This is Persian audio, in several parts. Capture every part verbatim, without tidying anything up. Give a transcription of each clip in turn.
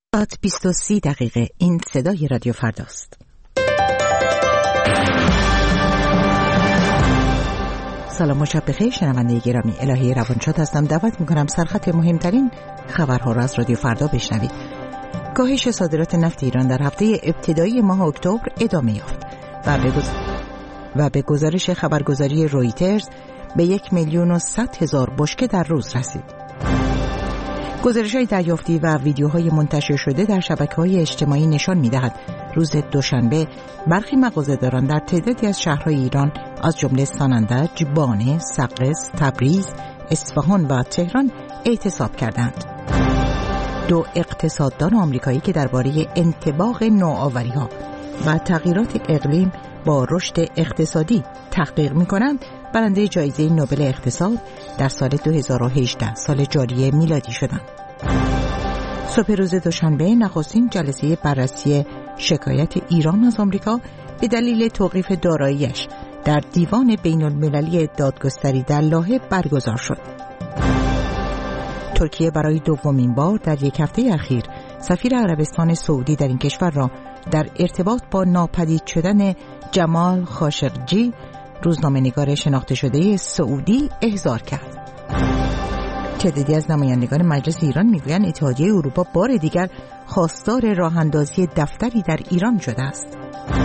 ساعت بیست و سی دقیقه. این صدای رادیو فرداست. سلام و شب بخیر شنونده گرامی. الهی روانشاد هستم. دعوت میکنم سرخط مهمترین خبرها را از رادیو فردا بشنوید. کاهش صادرات نفت ایران در هفته ابتدایی ماه اکتبر ادامه یافت و به گز... و به گزارش خبرگزاری رویترز به یک میلیون و صد هزار بشکه در روز رسید. گزارش‌های دریافتی و ویدیوهای منتشر شده در شبکه‌های اجتماعی نشان می‌دهد روز دوشنبه برخی مغازه‌داران در تعدادی از شهرهای ایران از جمله سنندج، بانه، سقز، تبریز، اصفهان و تهران اعتصاب کردند. دو اقتصاددان آمریکایی که درباره انطباق نوآوری‌ها و تغییرات اقلیم با رشد اقتصادی تحقیق می‌کنند، برنده جایزه نوبل اقتصاد در سال دو هزار و هجده سال جاری میلادی شدند. صبح روز دوشنبه نخستین جلسه بررسی شکایت ایران از آمریکا به دلیل توقیف دارایی‌اش در دیوان بین المللی دادگستری در لاهه برگزار شد. ترکیه برای دومین بار در یک هفته اخیر سفیر عربستان سعودی در این کشور را در ارتباط با ناپدید شدن جمال خاشقجی، روزنامه‌نگار شناخته شده سعودی، احضار کرد. تعدادی از نمایندگان مجلس ایران میگویند اتحادیه اروپا بار دیگر خواستار راه‌اندازی دفتری در ایران شده است.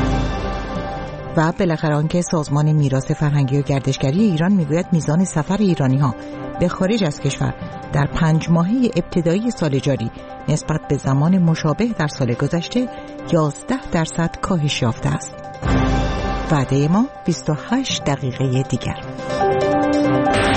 و بالاخره آنکه سازمان میراث فرهنگی و گردشگری ایران میگوید میزان سفر ایرانی‌ها به خارج از کشور در پنج ماهه ابتدایی سال جاری نسبت به زمان مشابه در سال گذشته یازده درصد کاهش یافته است. وعده ما بیست و هشت دقیقه دیگر.